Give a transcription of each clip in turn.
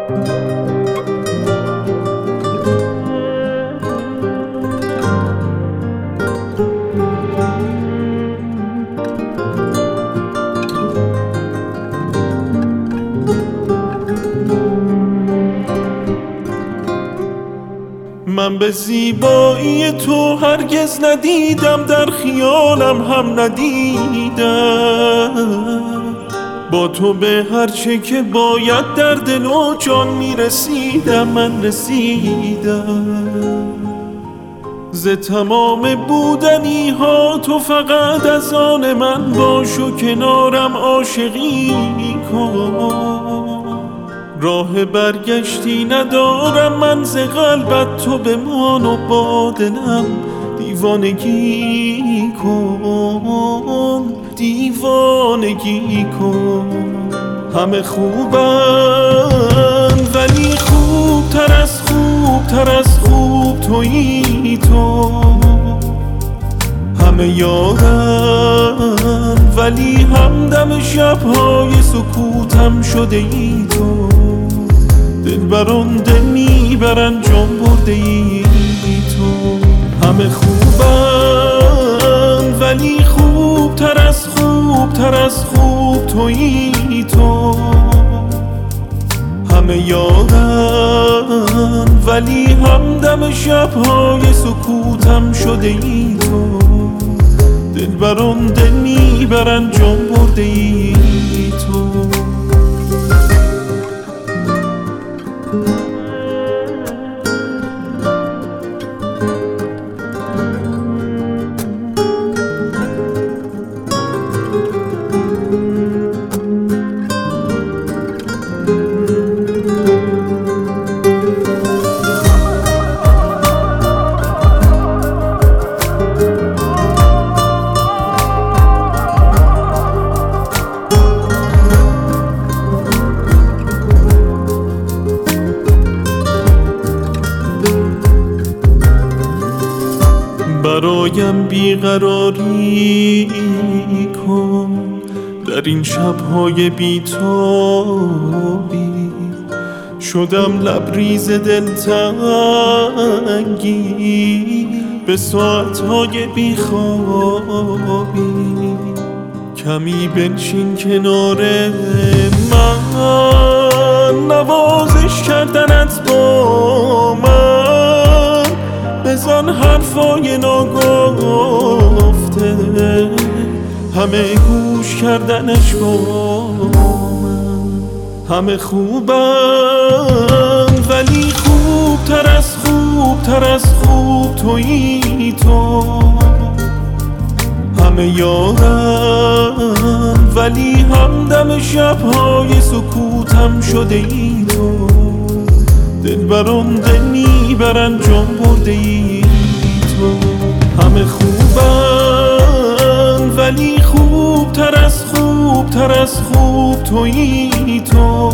من به زیبایی تو هرگز ندیدم، در خیالم هم ندیدم. با تو به هرچه که باید در دل و جان میرسیدم، من رسیدم. ز تمام بودنی ها تو فقط از آن من باش و کنارم عاشقی کن. راه برگشتی ندارم من ز قلبت، تو بمان و با دلم دیوانگی کن، دیوانگی کن. همه خوبن ولی خوبتر از خوبتر از خوب تویی تو. همه یارن ولی همدم شب‌های سکوتم شده ای تو. دلبران دل میبرن جان برده ای تو. همه خوبن ولی خوبتر از خوبتر از خوب تویی تو. همه یارن ولی همدم شب‌های سکوتم شده ای تو. دلبران دل میبرن جان برده ای تو. برایم بیقراری کن در این شب‌های بی‌تابی. شدم لبریز دلتنگی به ساعت‌های بیخوابی. کمی بنشین کنار من، نوازش کردنت با من. بزن حرفای ناگفته، همه گوش کردنش با من. همه خوبن ولی خوبتر از خوبتر از خوب تویی تو. همه یارن ولی همدم شب‌های سکوتم شده ای تو. دلبران دل میبرن جان برده ای تو. همه خوبن ولی خوبتر از خوبتر از خوب تویی تو.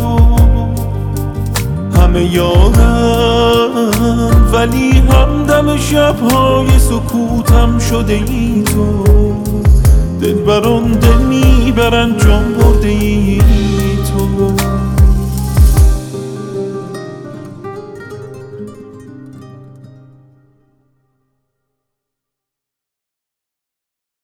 همه یارن ولی همدم شب‌های سکوتم شده ای تو. دلبران دل میبرن جان برده ای